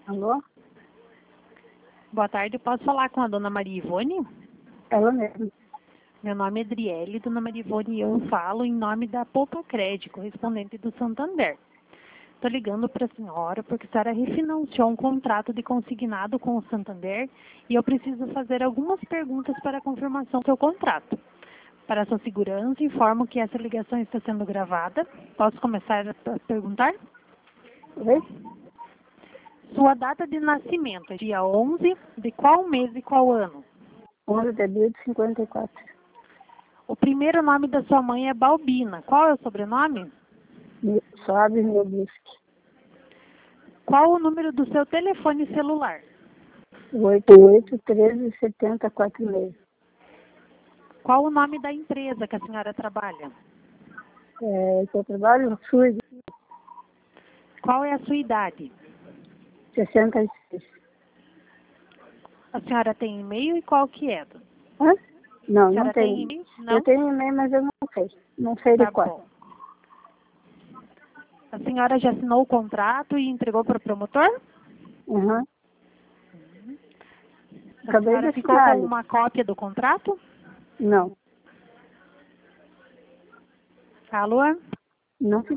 Alô? Boa tarde, posso falar com a dona Maria Ivone? Ela mesmo. Meu nome é Adriele, dona Maria Ivone, e eu falo em nome da Poupa Crédito, correspondente do Santander. Estou ligando para a senhora porque a senhora refinanciou um contrato de consignado com o Santander e eu preciso fazer algumas perguntas para a confirmação do seu contrato. Para a sua segurança, informo que essa ligação está sendo gravada. Posso começar a perguntar? Oi? Sua data de nascimento é dia 11 de qual mês e qual ano? 11 de abril de 54. O primeiro nome da sua mãe é Balbina. Qual é o sobrenome? Soares Milbisky. Qual o número do seu telefone celular? 88137046. Qual o nome da empresa que a senhora trabalha? Eu trabalho SUS Qual é a sua idade? 66. A senhora tem e-mail e qual que é? Hã? Não, A senhora não tem tenho. e-mail? Não? Eu tenho e-mail, mas eu não sei. Não sei de Tá qual. bom. A senhora já assinou o contrato e entregou para o promotor? Uhum. A Acabei senhora de ficou assinar com ali. uma cópia do contrato? Não. Alô? Não